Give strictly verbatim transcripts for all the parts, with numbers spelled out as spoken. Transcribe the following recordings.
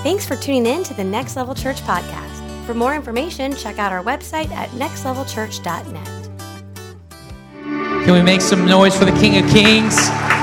Thanks for tuning in to the Next Level Church podcast. For more information, check out our website at next level church dot net. Can we make some noise for the King of Kings?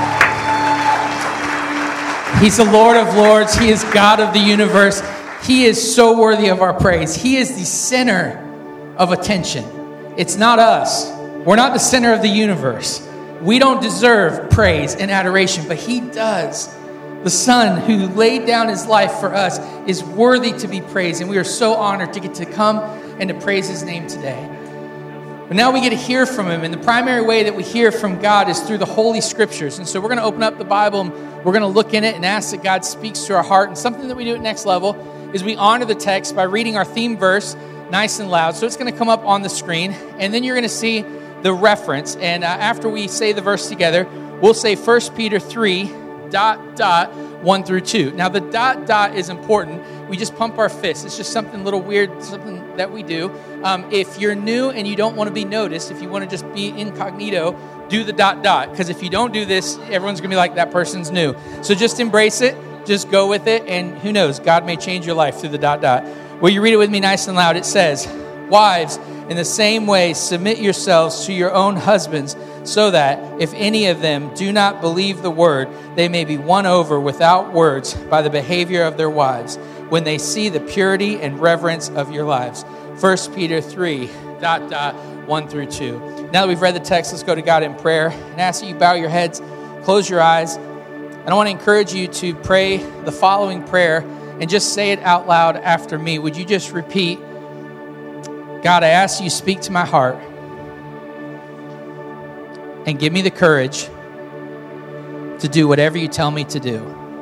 He's the Lord of Lords. He is God of the universe. He is so worthy of our praise. He is the center of attention. It's not us. We're not the center of the universe. We don't deserve praise and adoration, but He does. The Son who laid down His life for us is worthy to be praised, and we are so honored to get to come and to praise His name today. But now we get to hear from Him, and the primary way that we hear from God is through the Holy Scriptures. And so we're going to open up the Bible, and we're going to look in it and ask that God speaks to our heart. And something that we do at Next Level is we honor the text by reading our theme verse nice and loud. So it's going to come up on the screen, and then you're going to see the reference. And uh, after we say the verse together, we'll say First Peter three, dot, dot, one through two. Now, the dot, dot is important. We just pump our fists. It's just something a little weird, something that we do. Um, if you're new and you don't want to be noticed, if you want to just be incognito, do the dot, dot. Because if you don't do this, everyone's going to be like, that person's new. So just embrace it. Just go with it. And who knows, God may change your life through the dot, dot. Will you read it with me nice and loud? It says, "Wives, in the same way, submit yourselves to your own husbands, so that if any of them do not believe the word, they may be won over without words by the behavior of their wives, when they see the purity and reverence of your lives." First Peter three, dot, dot, one through two. Now that we've read the text, let's go to God in prayer and ask that you bow your heads, close your eyes. And I want to encourage you to pray the following prayer and just say it out loud after me. Would you just repeat, "God, I ask you to speak to my heart and give me the courage to do whatever you tell me to do."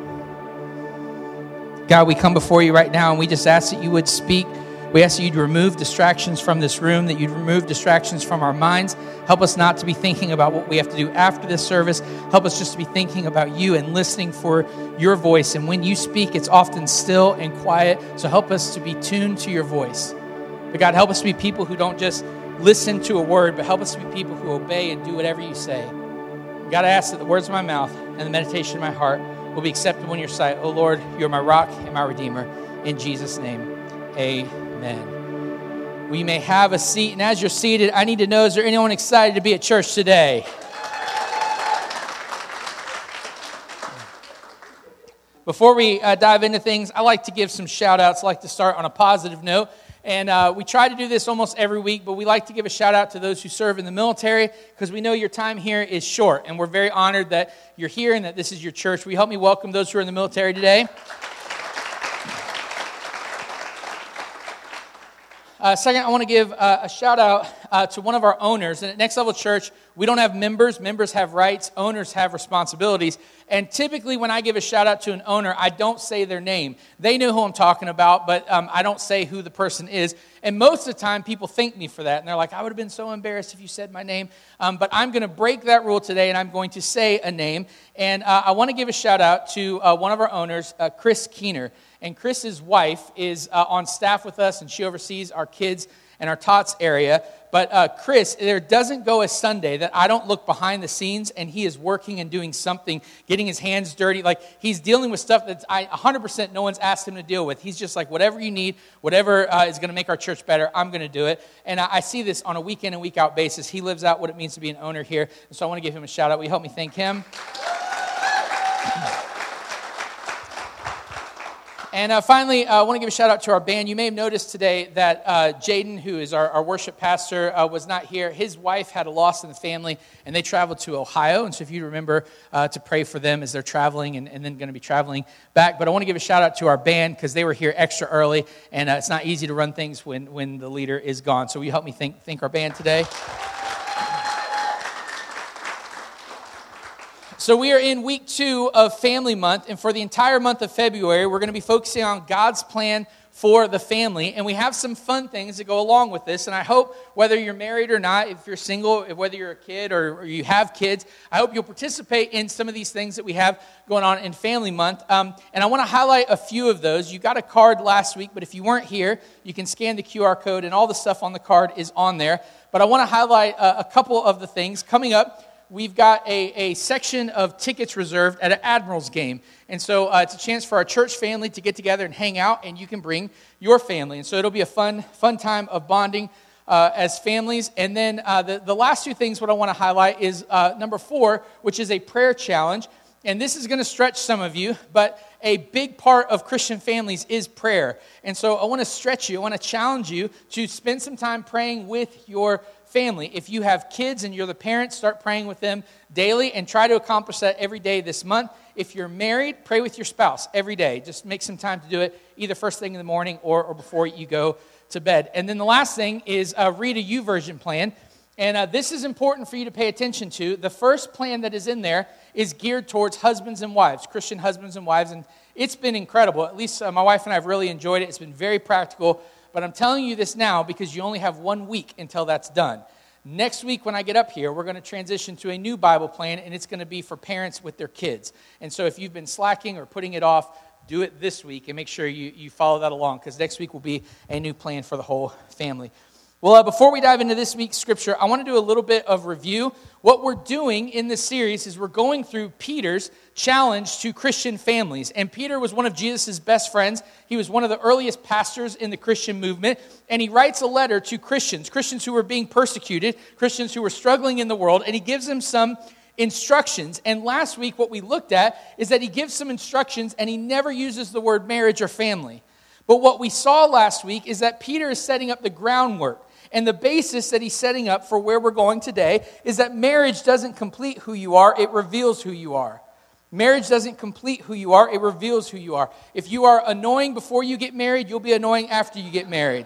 God, we come before you right now and we just ask that you would speak. We ask that you'd remove distractions from this room, that you'd remove distractions from our minds. Help us not to be thinking about what we have to do after this service. Help us just to be thinking about you and listening for your voice. And when you speak, it's often still and quiet. So help us to be tuned to your voice. But God, help us to be people who don't just listen to a word, but help us to be people who obey and do whatever you say. God, I ask that the words of my mouth and the meditation of my heart will be acceptable in your sight. Oh Lord, you're my rock and my redeemer. In Jesus' name, amen. We may have a seat, and as you're seated, I need to know, is there anyone excited to be at church today? Before we uh, dive into things, I like to give some shout outs. I like to start on a positive note. And uh, we try to do this almost every week, but we like to give a shout out to those who serve in the military because we know your time here is short. And we're very honored that you're here and that this is your church. Will you help me welcome those who are in the military today? Uh, second, I want to give uh, a shout out uh, to one of our owners. And at Next Level Church, we don't have members. Members have rights. Owners have responsibilities. And typically when I give a shout out to an owner, I don't say their name. They know who I'm talking about, but um, I don't say who the person is. And most of the time, people thank me for that. And they're like, I would have been so embarrassed if you said my name. Um, but I'm going to break that rule today, and I'm going to say a name. And uh, I want to give a shout out to uh, one of our owners, uh, Chris Keener. And Chris's wife is uh, on staff with us, and she oversees our kids and our tots area. But uh, Chris, there doesn't go a Sunday that I don't look behind the scenes, and he is working and doing something, getting his hands dirty. Like, he's dealing with stuff that I one hundred percent no one's asked him to deal with. He's just like, whatever you need, whatever uh, is going to make our church better, I'm going to do it. And I, I see this on a week in and week out basis. He lives out what it means to be an owner here. And so I want to give him a shout out. Will you help me thank him? And uh, finally, uh, I want to give a shout out to our band. You may have noticed today that uh, Jaden, who is our, our worship pastor, uh, was not here. His wife had a loss in the family, and they traveled to Ohio. And so if you remember uh, to pray for them as they're traveling and, and then going to be traveling back. But I want to give a shout out to our band because they were here extra early, and uh, it's not easy to run things when, when the leader is gone. So will you help me thank, thank our band today? So we are in week two of Family Month, and for the entire month of February, we're going to be focusing on God's plan for the family, and we have some fun things that go along with this, and I hope whether you're married or not, if you're single, whether you're a kid or, or you have kids, I hope you'll participate in some of these things that we have going on in Family Month, um, and I want to highlight a few of those. You got a card last week, but if you weren't here, you can scan the Q R code, and all the stuff on the card is on there, but I want to highlight a, a couple of the things. Coming up, we've got a, a section of tickets reserved at an Admirals game. And so uh, it's a chance for our church family to get together and hang out, and you can bring your family. And so it'll be a fun, fun time of bonding uh, as families. And then uh, the, the last two things what I want to highlight is uh, number four, which is a prayer challenge. And this is going to stretch some of you, but a big part of Christian families is prayer. And so I want to stretch you, I want to challenge you to spend some time praying with your family. If you have kids and you're the parent, start praying with them daily and try to accomplish that every day this month. If you're married, pray with your spouse every day. Just make some time to do it either first thing in the morning or, or before you go to bed. And then the last thing is uh, read a YouVersion plan. And uh, this is important for you to pay attention to. The first plan that is in there is geared towards husbands and wives, Christian husbands and wives. And it's been incredible. At least uh, my wife and I have really enjoyed it. It's been very practical. But I'm telling you this now because you only have one week until that's done. Next week when I get up here, we're going to transition to a new Bible plan, and it's going to be for parents with their kids. And so if you've been slacking or putting it off, do it this week and make sure you, you follow that along, because next week will be a new plan for the whole family. Well, uh, before we dive into this week's scripture, I want to do a little bit of review. What we're doing in this series is we're going through Peter's challenge to Christian families. And Peter was one of Jesus' best friends. He was one of the earliest pastors in the Christian movement. And he writes a letter to Christians, Christians who were being persecuted, Christians who were struggling in the world. And he gives them some instructions. And last week, what we looked at is that he gives some instructions and he never uses the word marriage or family. But what we saw last week is that Peter is setting up the groundwork. And the basis that he's setting up for where we're going today is that marriage doesn't complete who you are, it reveals who you are. Marriage doesn't complete who you are, it reveals who you are. If you are annoying before you get married, you'll be annoying after you get married.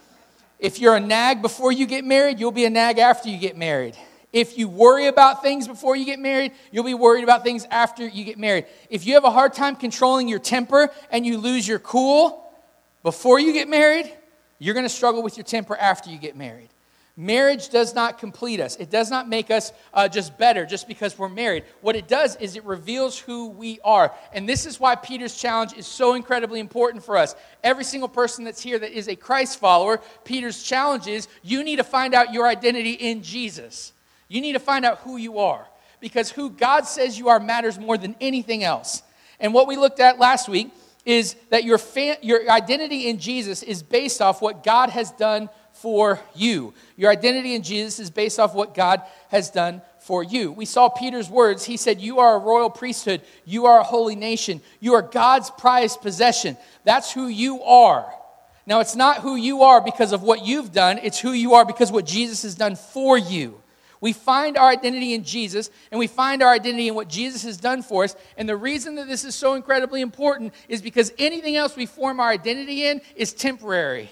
If you're a nag before you get married, you'll be a nag after you get married. If you worry about things before you get married, you'll be worried about things after you get married. If you have a hard time controlling your temper and you lose your cool before you get married, you're going to struggle with your temper after you get married. Marriage does not complete us. It does not make us uh, just better just because we're married. What it does is it reveals who we are. And this is why Peter's challenge is so incredibly important for us. Every single person that's here that is a Christ follower, Peter's challenge is you need to find out your identity in Jesus. You need to find out who you are, because who God says you are matters more than anything else. And what we looked at last week is that your fa- your identity in Jesus is based off what God has done for you. Your identity in Jesus is based off what God has done for you. We saw Peter's words. He said, you are a royal priesthood. You are a holy nation. You are God's prized possession. That's who you are. Now, it's not who you are because of what you've done. It's who you are because of what Jesus has done for you. We find our identity in Jesus, and we find our identity in what Jesus has done for us. And the reason that this is so incredibly important is because anything else we form our identity in is temporary.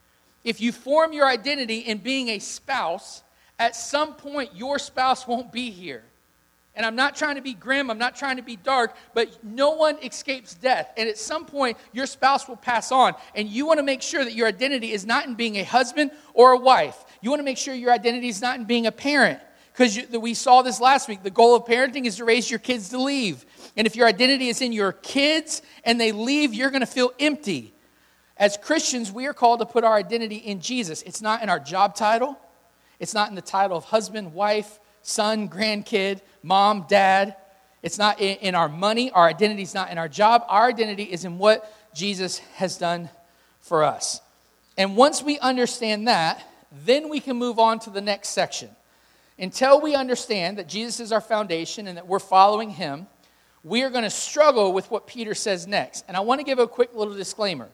If you form your identity in being a spouse, at some point your spouse won't be here. And I'm not trying to be grim, I'm not trying to be dark, but no one escapes death. And at some point, your spouse will pass on. And you want to make sure that your identity is not in being a husband or a wife. You want to make sure your identity is not in being a parent. Because we saw this last week. The goal of parenting is to raise your kids to leave. And if your identity is in your kids and they leave, you're going to feel empty. As Christians, we are called to put our identity in Jesus. It's not in our job title. It's not in the title of husband, wife, son, grandkid, mom, dad. It's not in, in our money. Our identity is not in our job. Our identity is in what Jesus has done for us. And once we understand that, then we can move on to the next section. Until we understand that Jesus is our foundation and that we're following him, we are going to struggle with what Peter says next. And I want to give a quick little disclaimer.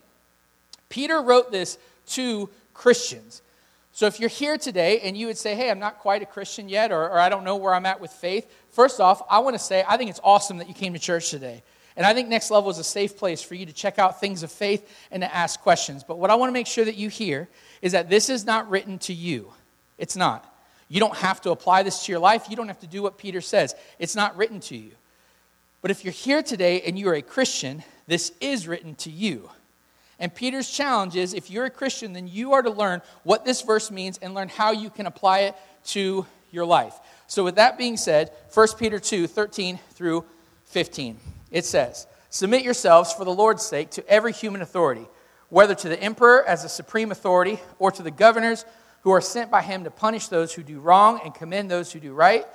Peter wrote this to Christians. So if you're here today and you would say, hey, I'm not quite a Christian yet, or, or I don't know where I'm at with faith, first off, I want to say I think it's awesome that you came to church today. And I think Next Level is a safe place for you to check out things of faith and to ask questions. But what I want to make sure that you hear is that this is not written to you. It's not. You don't have to apply this to your life. You don't have to do what Peter says. It's not written to you. But if you're here today and you're a Christian, this is written to you. And Peter's challenge is, if you're a Christian, then you are to learn what this verse means and learn how you can apply it to your life. So with that being said, First Peter two, thirteen through fifteen, it says, submit yourselves for the Lord's sake to every human authority, whether to the emperor as the supreme authority or to the governors who are sent by him to punish those who do wrong and commend those who do right.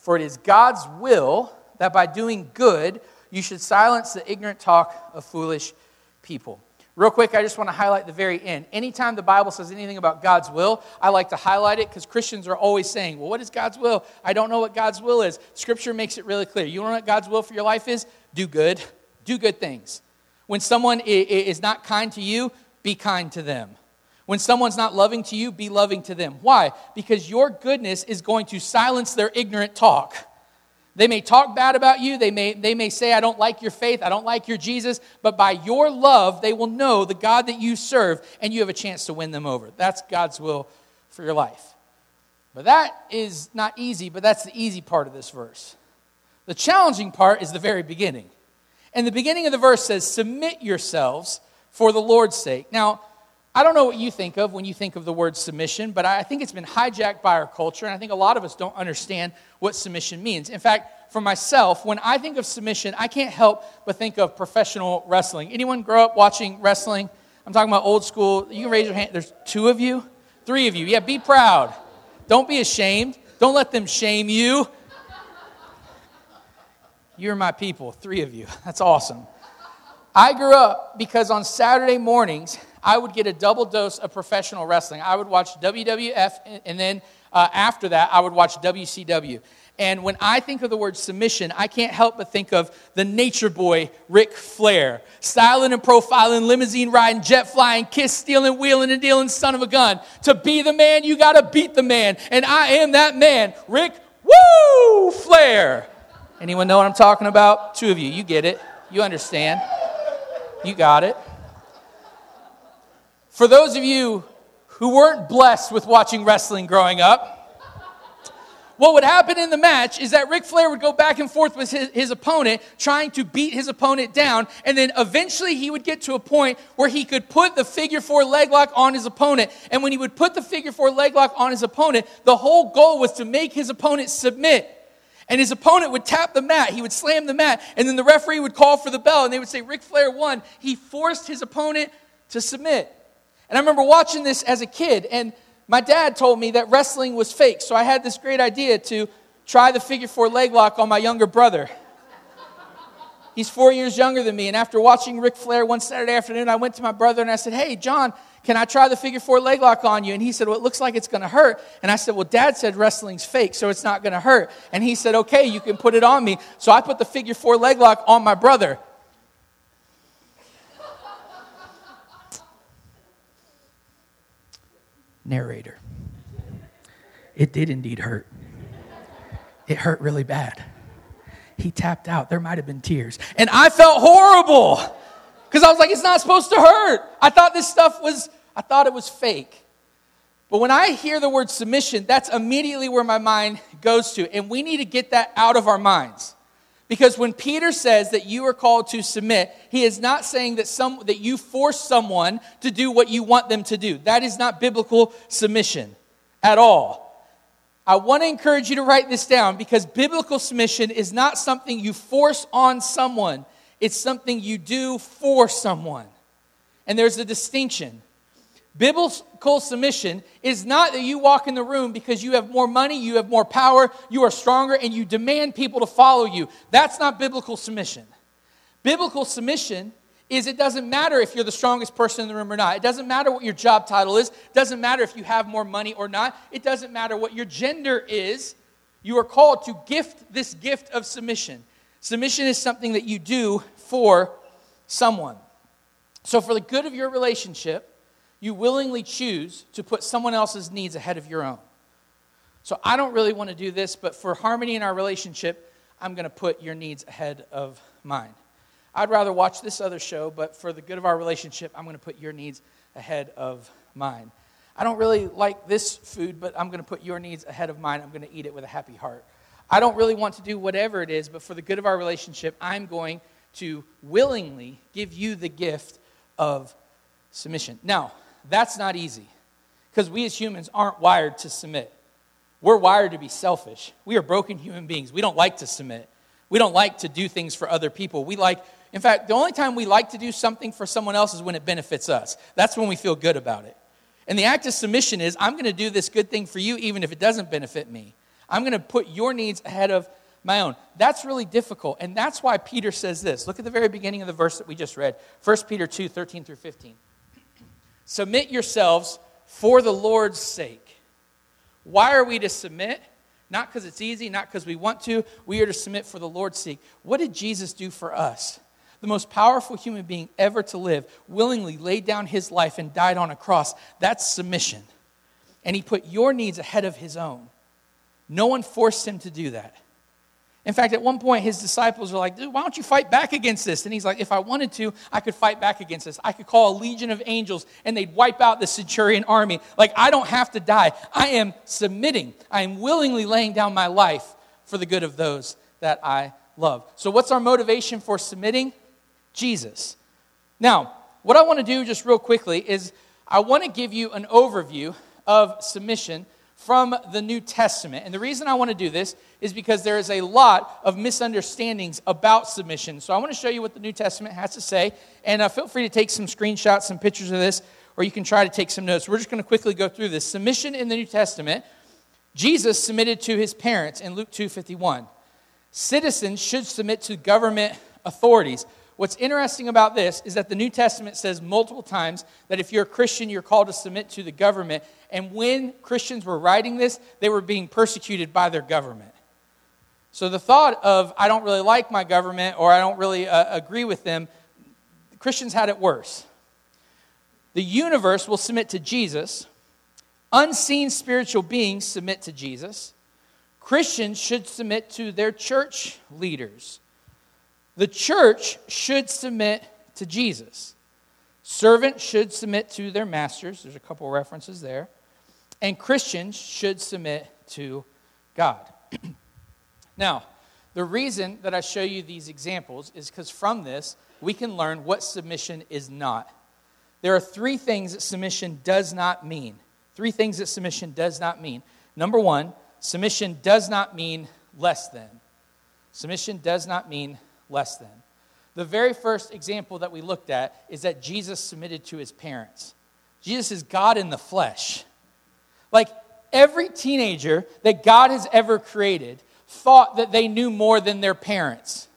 For it is God's will that by doing good, you should silence the ignorant talk of foolish people. Real quick, I just want to highlight the very end. Anytime the Bible says anything about God's will, I like to highlight it because Christians are always saying, well, what is God's will? I don't know what God's will is. Scripture makes it really clear. You know what God's will for your life is? Do good. Do good things. When someone is not kind to you, be kind to them. When someone's not loving to you, be loving to them. Why? Because your goodness is going to silence their ignorant talk. They may talk bad about you. They may, they may say, I don't like your faith. I don't like your Jesus. But by your love, they will know the God that you serve, and you have a chance to win them over. That's God's will for your life. But that is not easy, but that's the easy part of this verse. The challenging part is the very beginning. And the beginning of the verse says, submit yourselves for the Lord's sake. Now, I don't know what you think of when you think of the word submission, but I think it's been hijacked by our culture, and I think a lot of us don't understand what submission means. In fact, for myself, when I think of submission, I can't help but think of professional wrestling. Anyone grow up watching wrestling? I'm talking about old school. You can raise your hand. There's two of you? Three of you. Yeah, be proud. Don't be ashamed. Don't let them shame you. You're my people, three of you. That's awesome. I grew up because on Saturday mornings, I would get a double dose of professional wrestling. I would watch W W F, and then uh, after that, I would watch W C W. And when I think of the word submission, I can't help but think of the nature boy, Ric Flair. Styling and profiling, limousine riding, jet flying, kiss stealing, wheeling and dealing, son of a gun. To be the man, you got to beat the man. And I am that man, Ric Woo Flair. Anyone know what I'm talking about? Two of you, you get it. You understand. You got it. For those of you who weren't blessed with watching wrestling growing up, what would happen in the match is that Ric Flair would go back and forth with his, his opponent, trying to beat his opponent down, and then eventually he would get to a point where he could put the figure four leg lock on his opponent. And when he would put the figure four leg lock on his opponent, the whole goal was to make his opponent submit. And his opponent would tap the mat, he would slam the mat, and then the referee would call for the bell, and they would say, Ric Flair won. He forced his opponent to submit. And I remember watching this as a kid, and my dad told me that wrestling was fake, so I had this great idea to try the figure four leg lock on my younger brother. He's four years younger than me, and after watching Ric Flair one Saturday afternoon, I went to my brother and I said, hey, John, can I try the figure four leg lock on you? And he said, well, it looks like it's going to hurt. And I said, well, Dad said wrestling's fake, so it's not going to hurt. And he said, okay, you can put it on me. So I put the figure four leg lock on my brother. Narrator. It did indeed hurt. It hurt really bad. He tapped out. There might have been tears. And I felt horrible because I was like, it's not supposed to hurt. I thought this stuff was, I thought it was fake. But when I hear the word submission, that's immediately where my mind goes to. And we need to get that out of our minds. Because when Peter says that you are called to submit, he is not saying that some that you force someone to do what you want them to do. That is not biblical submission at all. I want to encourage you to write this down because biblical submission is not something you force on someone. It's something you do for someone. And there's a distinction. Biblical submission is not that you walk in the room because you have more money, you have more power, you are stronger, and you demand people to follow you. That's not biblical submission. Biblical submission is it doesn't matter if you're the strongest person in the room or not. It doesn't matter what your job title is. It doesn't matter if you have more money or not. It doesn't matter what your gender is. You are called to gift this gift of submission. Submission is something that you do for someone. So for the good of your relationship, you willingly choose to put someone else's needs ahead of your own. So I don't really want to do this, but for harmony in our relationship, I'm going to put your needs ahead of mine. I'd rather watch this other show, but for the good of our relationship, I'm going to put your needs ahead of mine. I don't really like this food, but I'm going to put your needs ahead of mine. I'm going to eat it with a happy heart. I don't really want to do whatever it is, but for the good of our relationship, I'm going to willingly give you the gift of submission. Now, that's not easy because we as humans aren't wired to submit. We're wired to be selfish. We are broken human beings. We don't like to submit. We don't like to do things for other people. We like, in fact, the only time we like to do something for someone else is when it benefits us. That's when we feel good about it. And the act of submission is, I'm going to do this good thing for you even if it doesn't benefit me. I'm going to put your needs ahead of my own. That's really difficult, and that's why Peter says this. Look at the very beginning of the verse that we just read, First Peter two, thirteen through fifteen. Submit yourselves for the Lord's sake. Why are we to submit? Not because it's easy, not because we want to. We are to submit for the Lord's sake. What did Jesus do for us? The most powerful human being ever to live, willingly laid down his life and died on a cross. That's submission. And he put your needs ahead of his own. No one forced him to do that. In fact, at one point, his disciples were like, dude, why don't you fight back against this? And he's like, if I wanted to, I could fight back against this. I could call a legion of angels, and they'd wipe out the centurion army. Like, I don't have to die. I am submitting. I am willingly laying down my life for the good of those that I love. So what's our motivation for submitting? Jesus. Now, what I want to do just real quickly is I want to give you an overview of submission from the New Testament. And the reason I want to do this is because there is a lot of misunderstandings about submission. So I want to show you what the New Testament has to say. And uh, feel free to take some screenshots, some pictures of this, or you can try to take some notes. We're just going to quickly go through this. Submission in the New Testament. Jesus submitted to his parents in Luke two fifty-one. Citizens should submit to government authorities. What's interesting about this is that the New Testament says multiple times that if you're a Christian, you're called to submit to the government. And when Christians were writing this, they were being persecuted by their government. So the thought of, I don't really like my government or I don't really uh, agree with them, Christians had it worse. The universe will submit to Jesus. Unseen spiritual beings submit to Jesus. Christians should submit to their church leaders. The church should submit to Jesus. Servants should submit to their masters. There's a couple references there. And Christians should submit to God. Now, the reason that I show you these examples is because from this, we can learn what submission is not. There are three things that submission does not mean. Three things that submission does not mean. Number one, submission does not mean less than. Submission does not mean less than. The very first example that we looked at is that Jesus submitted to his parents. Jesus is God in the flesh. Like every teenager that God has ever created thought that they knew more than their parents.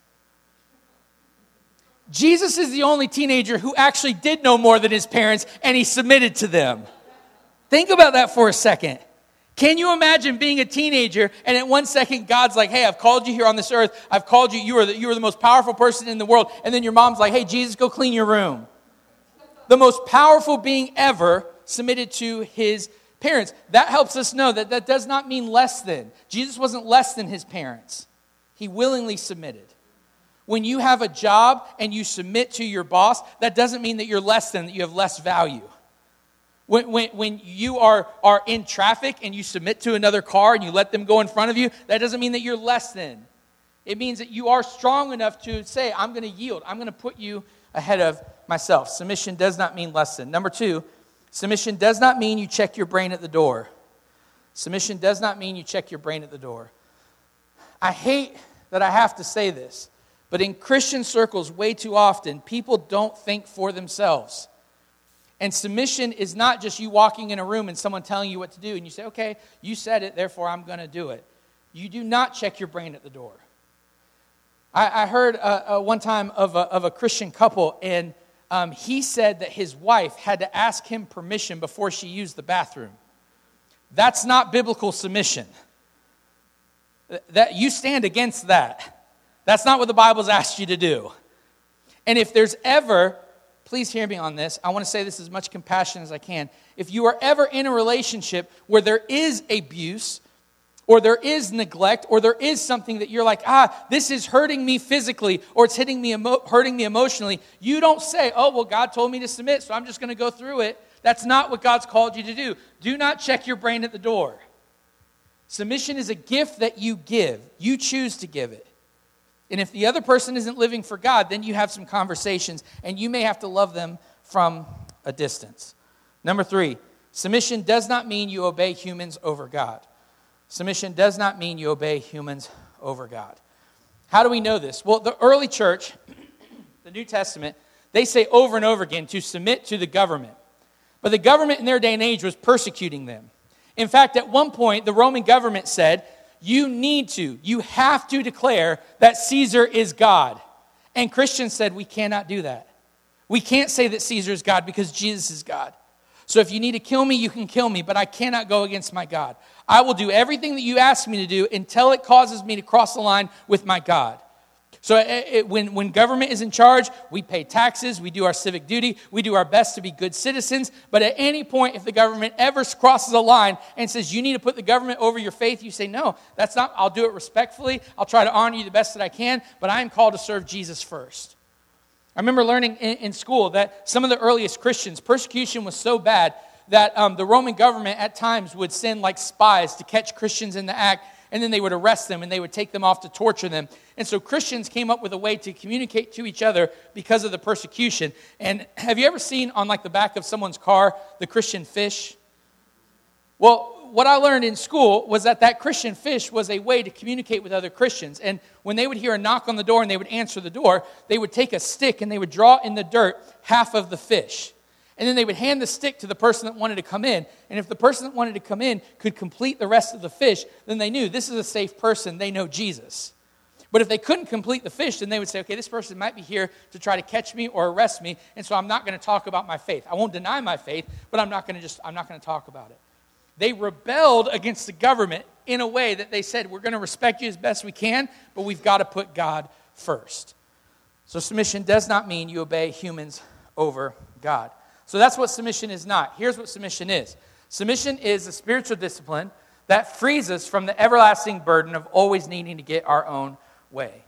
Jesus is the only teenager who actually did know more than his parents, and he submitted to them. Think about that for a second. Can you imagine being a teenager and at one second God's like, hey, I've called you here on this earth. I've called you. You are the, you are the most powerful person in the world. And then your mom's like, hey, Jesus, go clean your room. The most powerful being ever submitted to his parents. That helps us know that that does not mean less than. Jesus wasn't less than his parents. He willingly submitted. When you have a job and you submit to your boss, that doesn't mean that you're less than, that you have less value. When, when, when you are, are in traffic and you submit to another car and you let them go in front of you, that doesn't mean that you're less than. It means that you are strong enough to say, I'm going to yield. I'm going to put you ahead of myself. Submission does not mean less than. Number two, submission does not mean you check your brain at the door. Submission does not mean you check your brain at the door. I hate that I have to say this, but in Christian circles, way too often, people don't think for themselves. And submission is not just you walking in a room and someone telling you what to do, and you say, okay, you said it, therefore I'm going to do it. You do not check your brain at the door. I, I heard uh, uh, one time of a, of a Christian couple, and um, he said that his wife had to ask him permission before she used the bathroom. That's not biblical submission. That you stand against that. That's not what the Bible's asked you to do. And if there's ever... Please hear me on this. I want to say this as much compassion as I can. If you are ever in a relationship where there is abuse, or there is neglect, or there is something that you're like, ah, this is hurting me physically, or it's hitting me, emo- hurting me emotionally, you don't say, oh, well, God told me to submit, so I'm just going to go through it. That's not what God's called you to do. Do not check your brain at the door. Submission is a gift that you give. You choose to give it. And if the other person isn't living for God, then you have some conversations, and you may have to love them from a distance. Number three, submission does not mean you obey humans over God. Submission does not mean you obey humans over God. How do we know this? Well, the early church, the New Testament, they say over and over again to submit to the government. But the government in their day and age was persecuting them. In fact, at one point, the Roman government said, you need to, you have to declare that Caesar is God. And Christians said, we cannot do that. We can't say that Caesar is God because Jesus is God. So if you need to kill me, you can kill me, but I cannot go against my God. I will do everything that you ask me to do until it causes me to cross the line with my God. So it, it, when, when government is in charge, we pay taxes, we do our civic duty, we do our best to be good citizens. But at any point, if the government ever crosses a line and says, you need to put the government over your faith, you say, no, that's not, I'll do it respectfully. I'll try to honor you the best that I can, but I am called to serve Jesus first. I remember learning in, in school that some of the earliest Christians, persecution was so bad that um, the Roman government at times would send like spies to catch Christians in the act, and then they would arrest them and they would take them off to torture them. And so Christians came up with a way to communicate to each other because of the persecution. And have you ever seen on like the back of someone's car, the Christian fish? Well, what I learned in school was that that Christian fish was a way to communicate with other Christians. And when they would hear a knock on the door and they would answer the door, they would take a stick and they would draw in the dirt half of the fish. And then they would hand the stick to the person that wanted to come in. And if the person that wanted to come in could complete the rest of the fish, then they knew this is a safe person. They know Jesus. But if they couldn't complete the fish, then they would say, okay, this person might be here to try to catch me or arrest me, and so I'm not going to talk about my faith. I won't deny my faith, but I'm not going to just I'm not going to talk about it. They rebelled against the government in a way that they said, we're going to respect you as best we can, but we've got to put God first. So submission does not mean you obey humans over God. So that's what submission is not. Here's what submission is. Submission is a spiritual discipline that frees us from the everlasting burden of always needing to get our own way.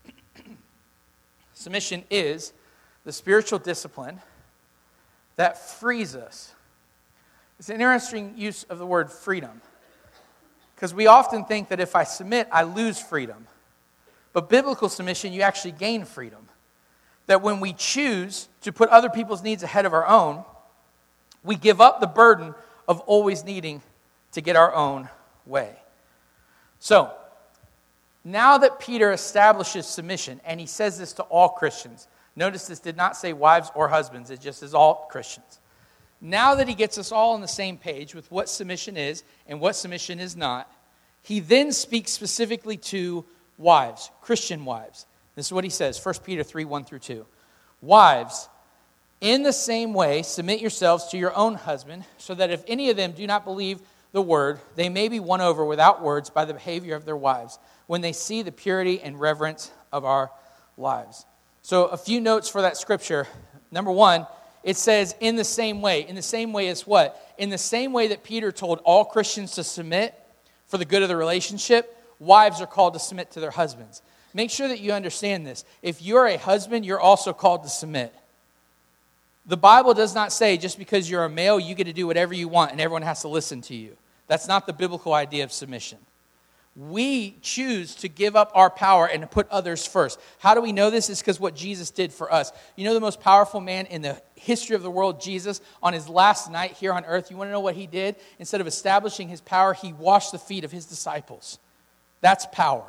Submission is the spiritual discipline that frees us. It's an interesting use of the word freedom, because we often think that if I submit, I lose freedom. But biblical submission, you actually gain freedom. That when we choose to put other people's needs ahead of our own, we give up the burden of always needing to get our own way. So, now that Peter establishes submission, and he says this to all Christians, notice this did not say wives or husbands, it just says all Christians. Now that he gets us all on the same page with what submission is and what submission is not, he then speaks specifically to wives, Christian wives. This is what he says, First Peter three, one through two. Wives, in the same way, submit yourselves to your own husband, so that if any of them do not believe the word, they may be won over without words by the behavior of their wives, when they see the purity and reverence of our lives. So a few notes for that scripture. Number one, it says in the same way. In the same way as what? In the same way that Peter told all Christians to submit for the good of the relationship, wives are called to submit to their husbands. Make sure that you understand this. If you're a husband, you're also called to submit. The Bible does not say just because you're a male, you get to do whatever you want and everyone has to listen to you. That's not the biblical idea of submission. We choose to give up our power and to put others first. How do we know this? It's because what Jesus did for us. You know the most powerful man in the history of the world, Jesus, on his last night here on earth, you want to know what he did? Instead of establishing his power, he washed the feet of his disciples. That's power.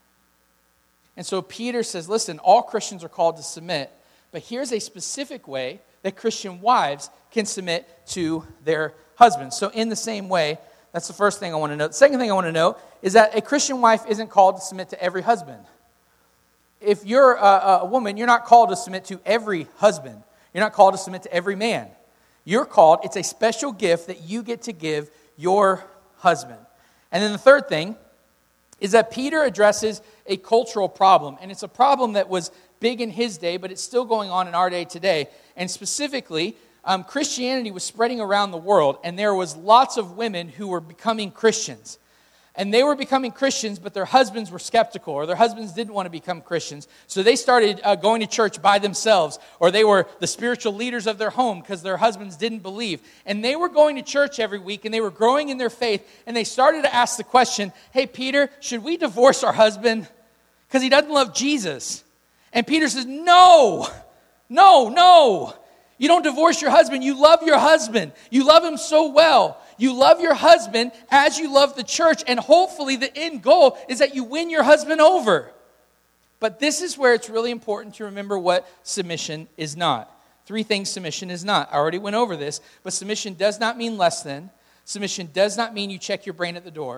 And so Peter says, listen, all Christians are called to submit, but here's a specific way that Christian wives can submit to their husbands. So in the same way, that's the first thing I want to note. The second thing I want to note is that a Christian wife isn't called to submit to every husband. If you're a, a woman, you're not called to submit to every husband. You're not called to submit to every man. You're called, it's a special gift that you get to give your husband. And then the third thing is that Peter addresses a cultural problem. And it's a problem that was big in his day, but it's still going on in our day today. And specifically, um, Christianity was spreading around the world, and there was lots of women who were becoming Christians. And they were becoming Christians, but their husbands were skeptical, or their husbands didn't want to become Christians. So they started uh, going to church by themselves, or they were the spiritual leaders of their home because their husbands didn't believe. And they were going to church every week, and they were growing in their faith, and they started to ask the question, hey, Peter, should we divorce our husband? Because he doesn't love Jesus. And Peter says, no, no, no. You don't divorce your husband. You love your husband. You love him so well. You love your husband as you love the church, and hopefully the end goal is that you win your husband over. But this is where it's really important to remember what submission is not. Three things submission is not. I already went over this, but submission does not mean less than. Submission does not mean you check your brain at the door.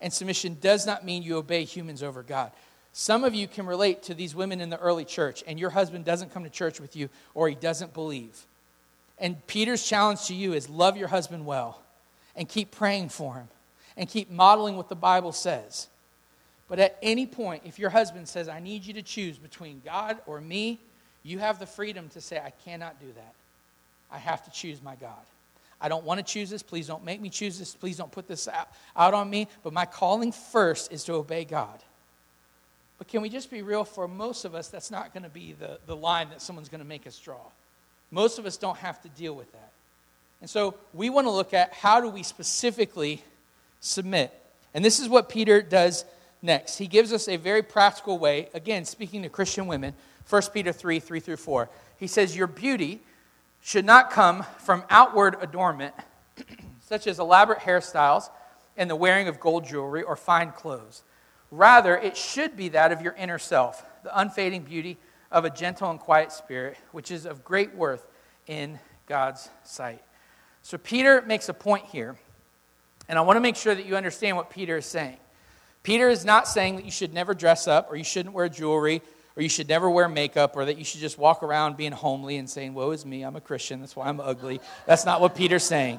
And submission does not mean you obey humans over God. Some of you can relate to these women in the early church, and your husband doesn't come to church with you, or he doesn't believe. And Peter's challenge to you is love your husband well, and keep praying for him, and keep modeling what the Bible says. But at any point, if your husband says, I need you to choose between God or me, you have the freedom to say, I cannot do that. I have to choose my God. I don't want to choose this. Please don't make me choose this. Please don't put this out, out on me. But my calling first is to obey God. But can we just be real? For most of us, that's not going to be the, the line that someone's going to make us draw. Most of us don't have to deal with that. And so we want to look at how do we specifically submit. And this is what Peter does next. He gives us a very practical way, again, speaking to Christian women, First Peter three, three through four. He says, your beauty should not come from outward adornment, such as elaborate hairstyles and the wearing of gold jewelry or fine clothes. Rather, it should be that of your inner self, the unfading beauty of a gentle and quiet spirit, which is of great worth in God's sight. So Peter makes a point here, and I want to make sure that you understand what Peter is saying. Peter is not saying that you should never dress up, or you shouldn't wear jewelry, or you should never wear makeup, or that you should just walk around being homely and saying, woe is me, I'm a Christian, that's why I'm ugly. That's not what Peter's saying.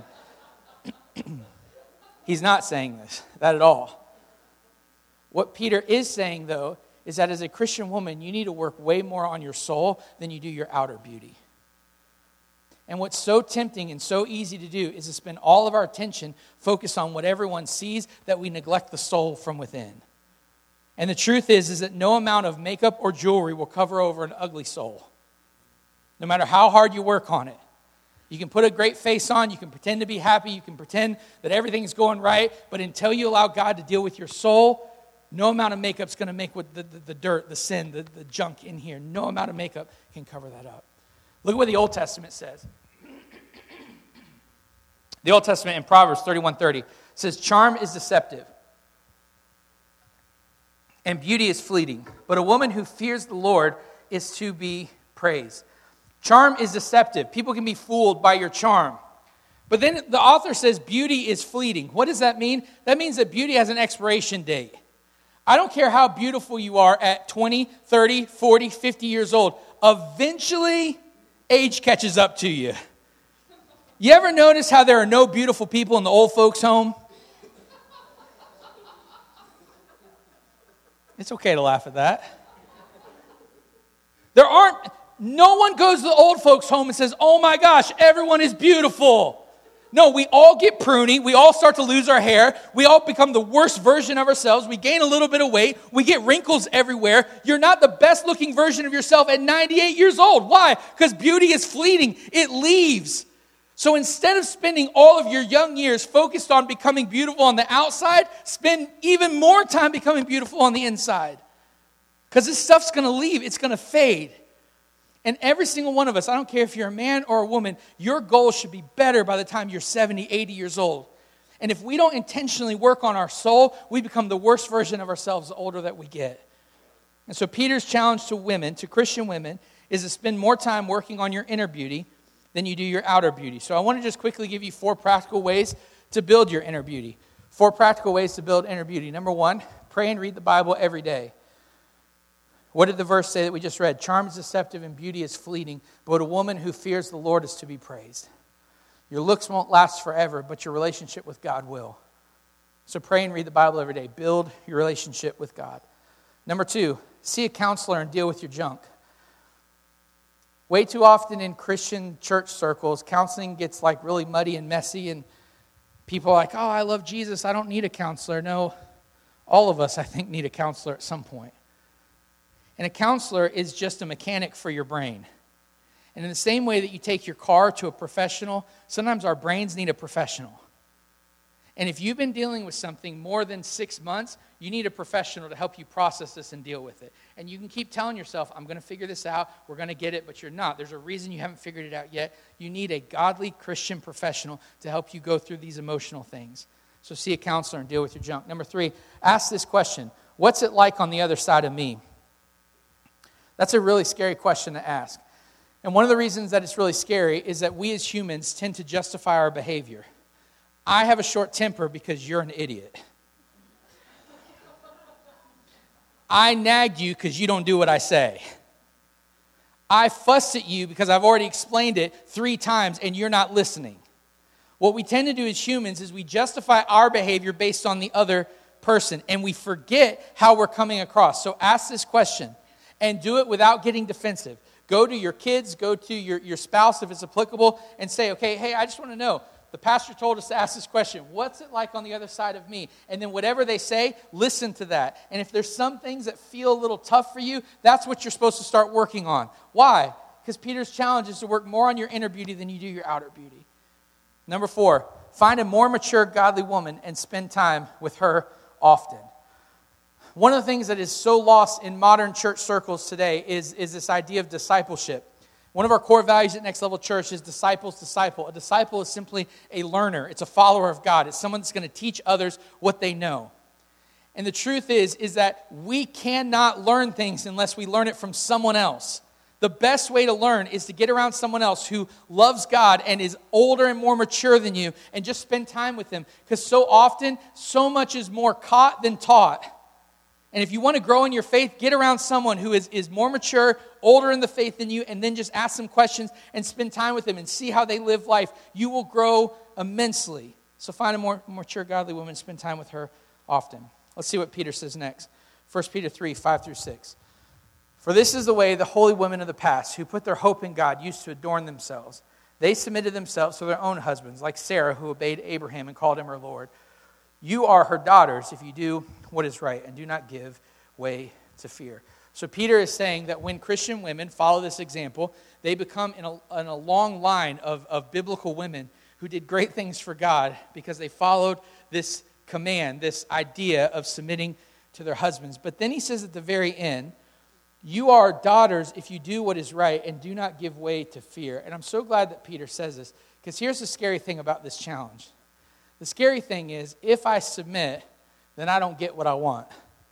He's not saying this, that at all. What Peter is saying, though, is that as a Christian woman, you need to work way more on your soul than you do your outer beauty. And what's so tempting and so easy to do is to spend all of our attention focused on what everyone sees, that we neglect the soul from within. And the truth is, is that no amount of makeup or jewelry will cover over an ugly soul. No matter how hard you work on it. You can put a great face on, you can pretend to be happy, you can pretend that everything's going right, but until you allow God to deal with your soul, no amount of makeup is going to make what the, the, the dirt, the sin, the, the junk in here. No amount of makeup can cover that up. Look at what the Old Testament says. The Old Testament in Proverbs thirty-one thirty says, charm is deceptive, and beauty is fleeting, but a woman who fears the Lord is to be praised. Charm is deceptive. People can be fooled by your charm. But then the author says beauty is fleeting. What does that mean? That means that beauty has an expiration date. I don't care how beautiful you are at twenty, thirty, forty, fifty years old. Eventually, age catches up to you. You ever notice how there are no beautiful people in the old folks' home? It's okay to laugh at that. There aren't, no one goes to the old folks' home and says, oh my gosh, everyone is beautiful. No, we all get pruny. We all start to lose our hair. We all become the worst version of ourselves. We gain a little bit of weight. We get wrinkles everywhere. You're not the best looking version of yourself at ninety-eight years old. Why? Because beauty is fleeting. It leaves. So instead of spending all of your young years focused on becoming beautiful on the outside, spend even more time becoming beautiful on the inside. Because this stuff's going to leave. It's going to fade. And every single one of us, I don't care if you're a man or a woman, your goal should be better by the time you're seventy, eighty years old. And if we don't intentionally work on our soul, we become the worst version of ourselves the older that we get. And so Peter's challenge to women, to Christian women, is to spend more time working on your inner beauty than you do your outer beauty. So I want to just quickly give you four practical ways to build your inner beauty. Four practical ways to build inner beauty. Number one, pray and read the Bible every day. What did the verse say that we just read? Charm is deceptive and beauty is fleeting, but a woman who fears the Lord is to be praised. Your looks won't last forever, but your relationship with God will. So pray and read the Bible every day. Build your relationship with God. Number two, see a counselor and deal with your junk. Way too often in Christian church circles, counseling gets like really muddy and messy, and people are like, oh, I love Jesus, I don't need a counselor. No, all of us, I think, need a counselor at some point. And a counselor is just a mechanic for your brain. And in the same way that you take your car to a professional, sometimes our brains need a professional. And if you've been dealing with something more than six months, you need a professional to help you process this and deal with it. And you can keep telling yourself, I'm going to figure this out, we're going to get it, but you're not. There's a reason you haven't figured it out yet. You need a godly Christian professional to help you go through these emotional things. So see a counselor and deal with your junk. Number three, ask this question. What's it like on the other side of me? That's a really scary question to ask. And one of the reasons that it's really scary is that we as humans tend to justify our behavior. I have a short temper because you're an idiot. I nagged you because you don't do what I say. I fussed at you because I've already explained it three times and you're not listening. What we tend to do as humans is we justify our behavior based on the other person, and we forget how we're coming across. So ask this question and do it without getting defensive. Go to your kids, go to your, your spouse if it's applicable, and say, okay, hey, I just want to know, the pastor told us to ask this question. What's it like on the other side of me? And then whatever they say, listen to that. And if there's some things that feel a little tough for you, that's what you're supposed to start working on. Why? Because Peter's challenge is to work more on your inner beauty than you do your outer beauty. Number four, find a more mature, godly woman and spend time with her often. One of the things that is so lost in modern church circles today is, is this idea of discipleship. One of our core values at Next Level Church is disciples disciple. A disciple is simply a learner. It's a follower of God. It's someone that's going to teach others what they know. And the truth is, is that we cannot learn things unless we learn it from someone else. The best way to learn is to get around someone else who loves God and is older and more mature than you and just spend time with them. Because so often, so much is more caught than taught. And if you want to grow in your faith, get around someone who is, is more mature, older in the faith than you, and then just ask them questions and spend time with them and see how they live life. You will grow immensely. So find a more mature, godly woman and spend time with her often. Let's see what Peter says next. First Peter three, five through six. For this is the way the holy women of the past, who put their hope in God, used to adorn themselves. They submitted themselves to their own husbands, like Sarah, who obeyed Abraham and called him her Lord. You are her daughters if you do what is right and do not give way to fear. So Peter is saying that when Christian women follow this example, they become in a, in a long line of, of biblical women who did great things for God because they followed this command, this idea of submitting to their husbands. But then he says at the very end, you are daughters if you do what is right and do not give way to fear. And I'm so glad that Peter says this, because here's the scary thing about this challenge. The scary thing is, if I submit, then I don't get what I want.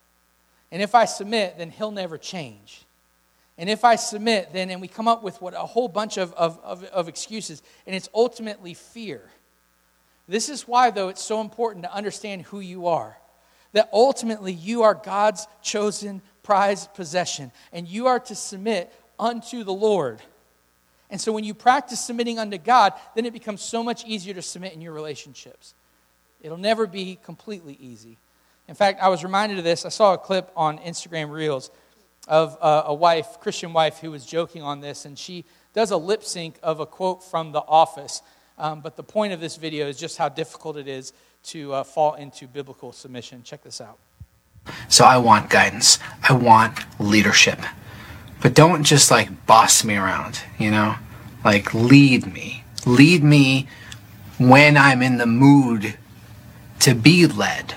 And if I submit, then he'll never change. And if I submit, then, and we come up with what a whole bunch of, of, of, of excuses, and it's ultimately fear. This is why, though, it's so important to understand who you are. That ultimately you are God's chosen prized possession, and you are to submit unto the Lord. And so when you practice submitting unto God, then it becomes so much easier to submit in your relationships. It'll never be completely easy. In fact, I was reminded of this. I saw a clip on Instagram Reels of uh, a wife, Christian wife, who was joking on this, and she does a lip sync of a quote from The Office. Um, but the point of this video is just how difficult it is to uh, fall into biblical submission. Check this out. So I want guidance. I want leadership. But don't just like boss me around, you know? Like lead me. Lead me when I'm in the mood to be led.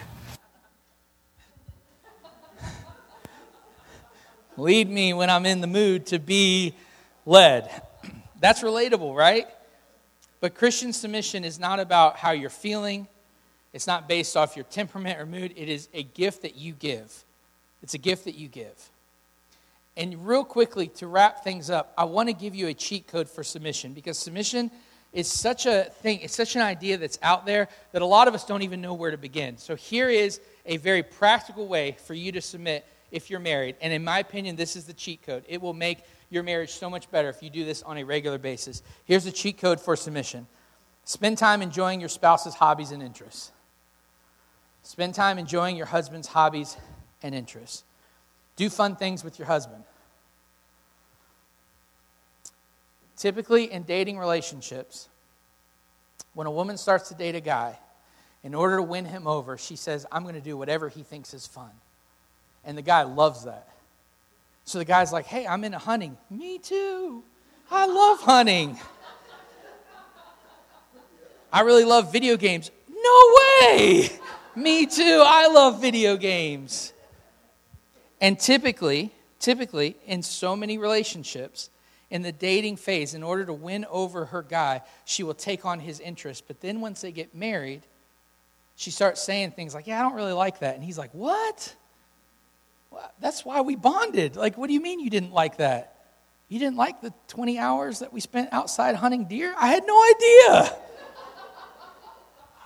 Lead me when I'm in the mood to be led. That's relatable, right? But Christian submission is not about how you're feeling. It's not based off your temperament or mood. It is a gift that you give. It's a gift that you give. And real quickly, to wrap things up, I want to give you a cheat code for submission, because submission is such a thing, it's such an idea that's out there that a lot of us don't even know where to begin. So here is a very practical way for you to submit if you're married. And in my opinion, this is the cheat code. It will make your marriage so much better if you do this on a regular basis. Here's the cheat code for submission. Spend time enjoying your spouse's hobbies and interests. Spend time enjoying your husband's hobbies and interests. Do fun things with your husband. Typically in dating relationships, when a woman starts to date a guy, in order to win him over, she says, I'm going to do whatever he thinks is fun. And the guy loves that. So the guy's like, hey, I'm into hunting. Me too. I love hunting. I really love video games. No way. Me too. I love video games. And typically, typically, in so many relationships, in the dating phase, in order to win over her guy, she will take on his interest. But then once they get married, she starts saying things like, yeah, I don't really like that. And he's like, what? Well, that's why we bonded. Like, what do you mean you didn't like that? You didn't like the twenty hours that we spent outside hunting deer? I had no idea.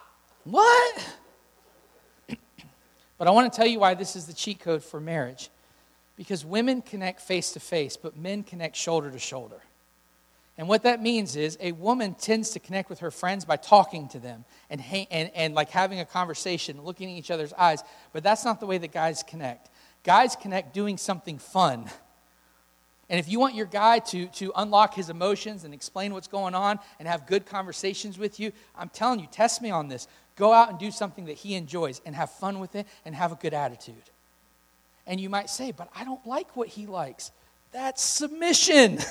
What? But I want to tell you why this is the cheat code for marriage. Because women connect face to face, but men connect shoulder to shoulder. And what that means is a woman tends to connect with her friends by talking to them and, and, and like having a conversation, looking in each other's eyes. But that's not the way that guys connect. Guys connect doing something fun. And if you want your guy to, to unlock his emotions and explain what's going on and have good conversations with you, I'm telling you, test me on this. Go out and do something that he enjoys and have fun with it and have a good attitude. And you might say, but I don't like what he likes. That's submission.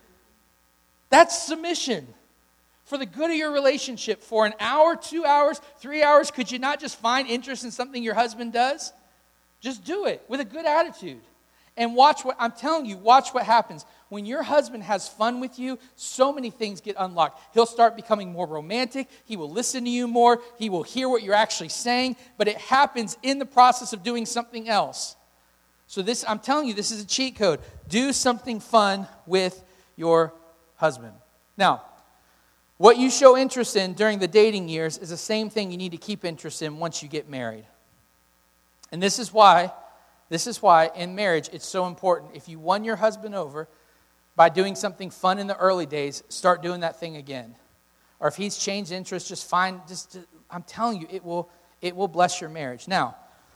That's submission. For the good of your relationship, for an hour, two hours, three hours, could you not just find interest in something your husband does? Just do it with a good attitude. And watch what, I'm telling you, watch what happens. When your husband has fun with you, so many things get unlocked. He'll start becoming more romantic. He will listen to you more. He will hear what you're actually saying. But it happens in the process of doing something else. So this, I'm telling you, this is a cheat code. Do something fun with your husband. Now, what you show interest in during the dating years is the same thing you need to keep interest in once you get married. And this is why, this is why in marriage it's so important. If you won your husband over by doing something fun in the early days, start doing that thing again. Or if he's changed interest, just find, just, I'm telling you, it will, it will bless your marriage. Now,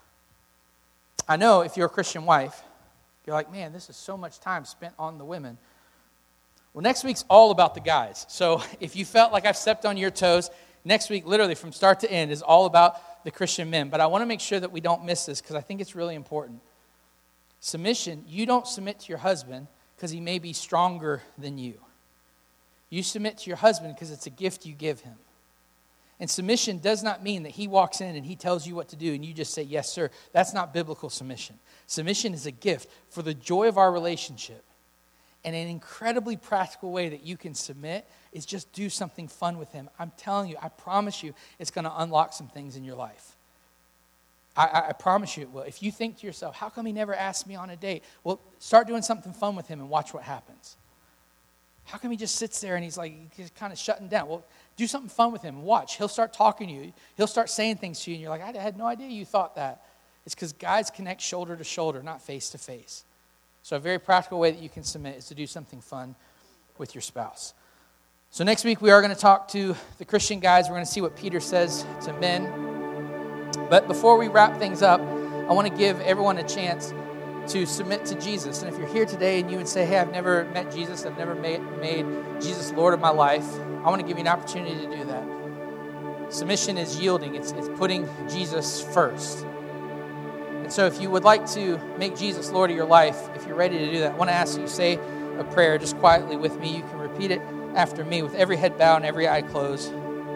I know if you're a Christian wife, you're like, man, this is so much time spent on the women. Well, next week's all about the guys. So if you felt like I've stepped on your toes, next week, literally from start to end, is all about the Christian men. But I want to make sure that we don't miss this because I think it's really important. Submission, you don't submit to your husband because he may be stronger than you. You submit to your husband because it's a gift you give him. And submission does not mean that he walks in and he tells you what to do and you just say, yes, sir. That's not biblical submission. Submission is a gift for the joy of our relationship. And an incredibly practical way that you can submit is just do something fun with him. I'm telling you, I promise you, it's going to unlock some things in your life. I, I, I promise you it will. If you think to yourself, how come he never asked me on a date? Well, start doing something fun with him and watch what happens. How come he just sits there and he's like, he's kind of shutting down? Well, do something fun with him and watch. He'll start talking to you. He'll start saying things to you and you're like, I had no idea you thought that. It's because guys connect shoulder to shoulder, not face to face. So a very practical way that you can submit is to do something fun with your spouse. So next week we are going to talk to the Christian guys. We're going to see what Peter says to men. But before we wrap things up, I want to give everyone a chance to submit to Jesus. And if you're here today and you would say, hey, I've never met Jesus, I've never made, made Jesus Lord of my life, I want to give you an opportunity to do that. Submission is yielding. It's, it's putting Jesus first. And so if you would like to make Jesus Lord of your life, if you're ready to do that, I want to ask you to say a prayer just quietly with me. You can repeat it after me with every head bowed and every eye closed.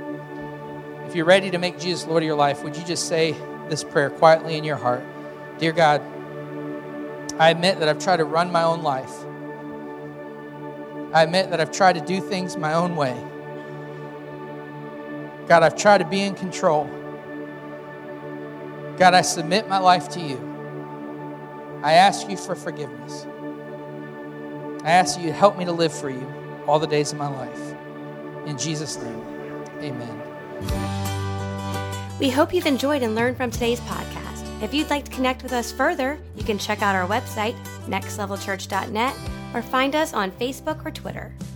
If you're ready to make Jesus Lord of your life, would you just say this prayer quietly in your heart? Dear God, I admit that I've tried to run my own life. I admit that I've tried to do things my own way. God, I've tried to be in control. God, I submit my life to you. I ask you for forgiveness. I ask you to help me to live for you all the days of my life. In Jesus' name, amen. We hope you've enjoyed and learned from today's podcast. If you'd like to connect with us further, you can check out our website, next level church dot net, or find us on Facebook or Twitter.